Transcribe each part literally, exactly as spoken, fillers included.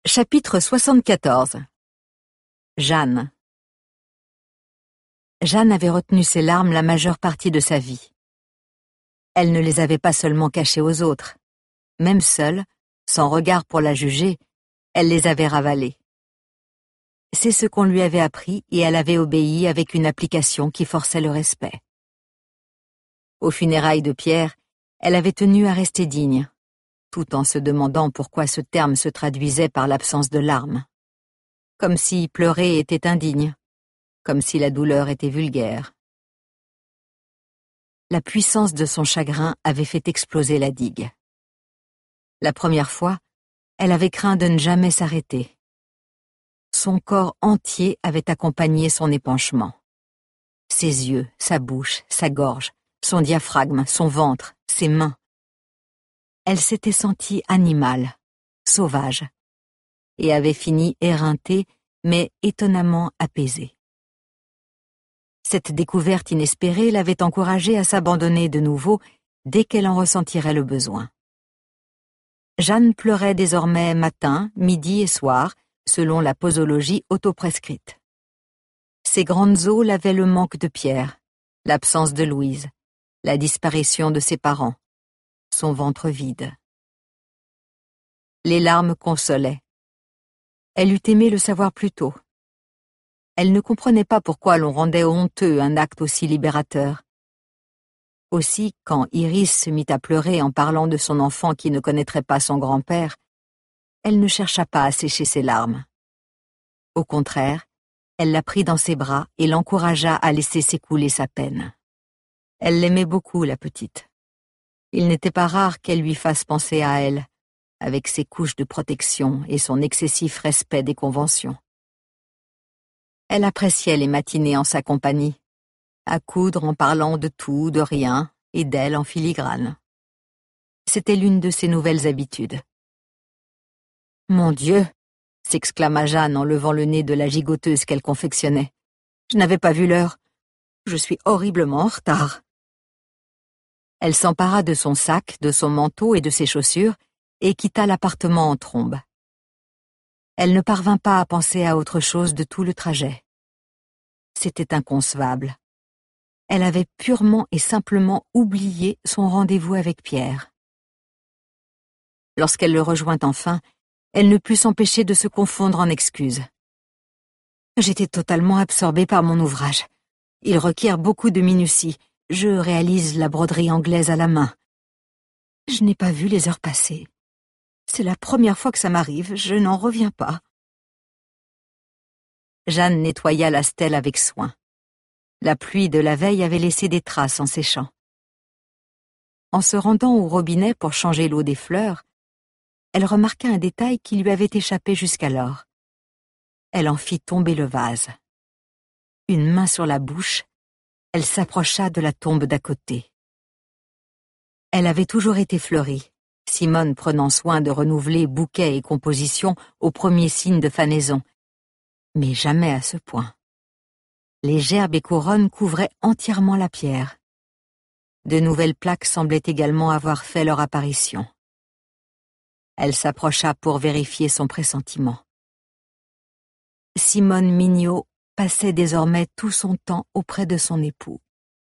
Chapitre soixante-quatorze. Jeanne. Jeanne avait retenu ses larmes la majeure partie de sa vie. Elle ne les avait pas seulement cachées aux autres. Même seule, sans regard pour la juger, elle les avait ravalées. C'est ce qu'on lui avait appris et elle avait obéi avec une application qui forçait le respect. Aux funérailles de Pierre, elle avait tenu à rester digne, tout en se demandant pourquoi ce terme se traduisait par l'absence de larmes. Comme si pleurer était indigne, comme si la douleur était vulgaire. La puissance de son chagrin avait fait exploser la digue. La première fois, elle avait craint de ne jamais s'arrêter. Son corps entier avait accompagné son épanchement. Ses yeux, sa bouche, sa gorge, son diaphragme, son ventre, ses mains. Elle s'était sentie animale, sauvage, et avait fini éreintée, mais étonnamment apaisée. Cette découverte inespérée l'avait encouragée à s'abandonner de nouveau dès qu'elle en ressentirait le besoin. Jeanne pleurait désormais matin, midi et soir, selon la posologie autoprescrite. Ses grandes eaux lavaient le manque de Pierre, l'absence de Louise, la disparition de ses parents, son ventre vide. Les larmes consolaient. Elle eût aimé le savoir plus tôt. Elle ne comprenait pas pourquoi l'on rendait honteux un acte aussi libérateur. Aussi, quand Iris se mit à pleurer en parlant de son enfant qui ne connaîtrait pas son grand-père, elle ne chercha pas à sécher ses larmes. Au contraire, elle la prit dans ses bras et l'encouragea à laisser s'écouler sa peine. Elle l'aimait beaucoup, la petite. Il n'était pas rare qu'elle lui fasse penser à elle, avec ses couches de protection et son excessif respect des conventions. Elle appréciait les matinées en sa compagnie, à coudre en parlant de tout, de rien, et d'elle en filigrane. C'était l'une de ses nouvelles habitudes. « Mon Dieu !» s'exclama Jeanne en levant le nez de la gigoteuse qu'elle confectionnait. « Je n'avais pas vu l'heure. Je suis horriblement en retard. » Elle s'empara de son sac, de son manteau et de ses chaussures, et quitta l'appartement en trombe. Elle ne parvint pas à penser à autre chose de tout le trajet. C'était inconcevable. Elle avait purement et simplement oublié son rendez-vous avec Pierre. Lorsqu'elle le rejoint enfin, elle ne put s'empêcher de se confondre en excuses. J'étais totalement absorbée par mon ouvrage. Il requiert beaucoup de minutie. Je réalise la broderie anglaise à la main. Je n'ai pas vu les heures passer. C'est la première fois que ça m'arrive, je n'en reviens pas. Jeanne nettoya la stèle avec soin. La pluie de la veille avait laissé des traces en séchant. En se rendant au robinet pour changer l'eau des fleurs, elle remarqua un détail qui lui avait échappé jusqu'alors. Elle en fit tomber le vase. Une main sur la bouche, elle s'approcha de la tombe d'à côté. Elle avait toujours été fleurie, Simone prenant soin de renouveler bouquets et compositions au premier signe de fanaison, mais jamais à ce point. Les gerbes et couronnes couvraient entièrement la pierre. De nouvelles plaques semblaient également avoir fait leur apparition. Elle s'approcha pour vérifier son pressentiment. Simone Mignot passait désormais tout son temps auprès de son époux.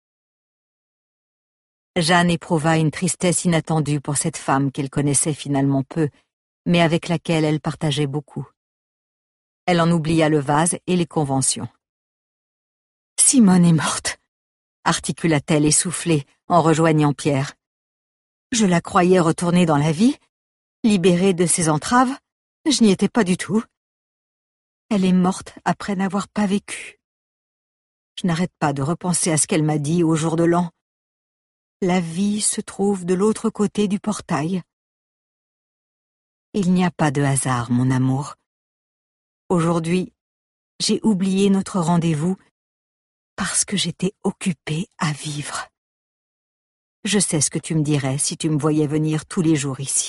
Jeanne éprouva une tristesse inattendue pour cette femme qu'elle connaissait finalement peu, mais avec laquelle elle partageait beaucoup. Elle en oublia le vase et les conventions. « Simone est morte !» articula-t-elle essoufflée en rejoignant Pierre. « Je la croyais retournée dans la vie, libérée de ses entraves, je n'y étais pas du tout. Elle est morte après n'avoir pas vécu. Je n'arrête pas de repenser à ce qu'elle m'a dit au jour de l'an. La vie se trouve de l'autre côté du portail. Il n'y a pas de hasard, mon amour. Aujourd'hui, j'ai oublié notre rendez-vous parce que j'étais occupée à vivre. Je sais ce que tu me dirais si tu me voyais venir tous les jours ici. »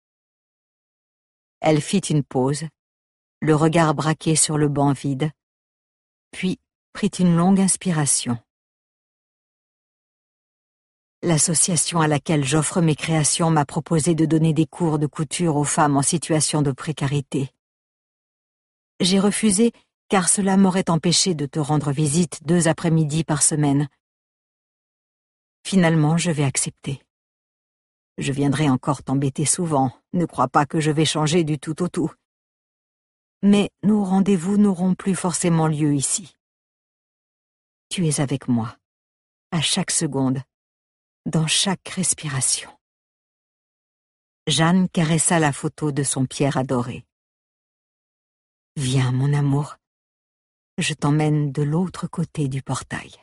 Elle fit une pause, le regard braqué sur le banc vide, puis prit une longue inspiration. L'association à laquelle j'offre mes créations m'a proposé de donner des cours de couture aux femmes en situation de précarité. J'ai refusé car cela m'aurait empêché de te rendre visite deux après-midi par semaine. Finalement, je vais accepter. Je viendrai encore t'embêter souvent, ne crois pas que je vais changer du tout au tout. Mais nos rendez-vous n'auront plus forcément lieu ici. Tu es avec moi, à chaque seconde, dans chaque respiration. Jeanne caressa la photo de son Pierre adoré. Viens, mon amour, je t'emmène de l'autre côté du portail.